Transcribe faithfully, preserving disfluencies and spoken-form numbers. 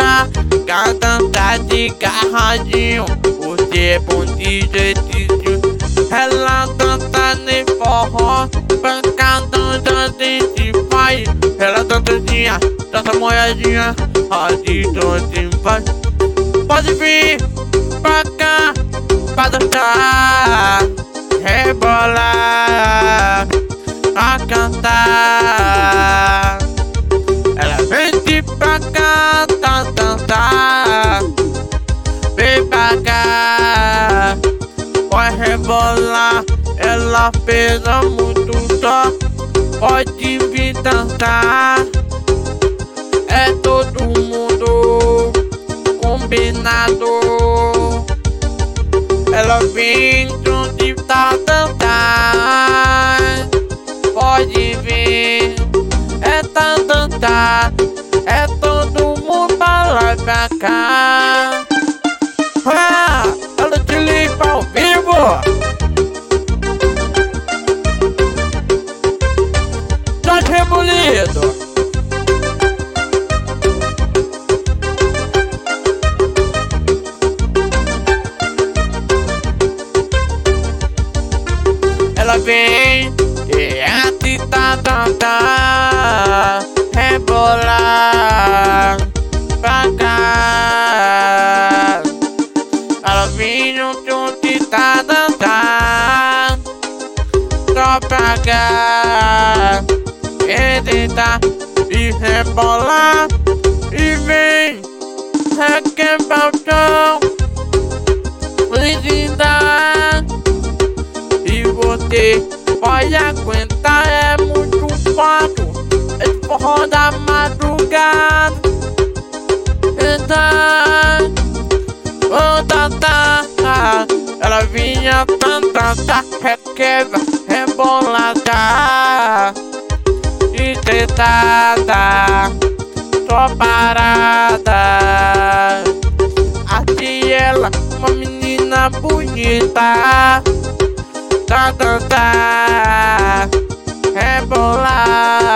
dançar, quer dançar de garradinho, você é bom de jeitinho. Ela dança nem forró, pancadão já se faz. Ela dançadinha, dança molhadinha, de doce faz. Pode vir pra cá, pra dançar, rebolar, a cantar. Ela vem de pra cá, tá dançar, vem pra cá, pode rebolar. Ela pesa muito só, pode vir dançar. É todo mundo combinado. Ela vem de tá dançar, pode vir, é tá dançar, é todo mundo pra lá e pra cá. Ah, ela te limpa ao vivo. Jorge Rebolado. Ela vem e a te tá dançar, rebolar pra cá. Ela vem junto te tá dançar, só pra cá. E tentar e rebolar e vem requebrar o chão, linda. E você pode aguentar, é muito fácil. Esse forró da madrugada. Então, oh, tá, tá, tá. Ela vinha tanta, tá, requebra, rebolada e tentada, só parada. Aqui ela, uma menina bonita, tá dançar, rebolar.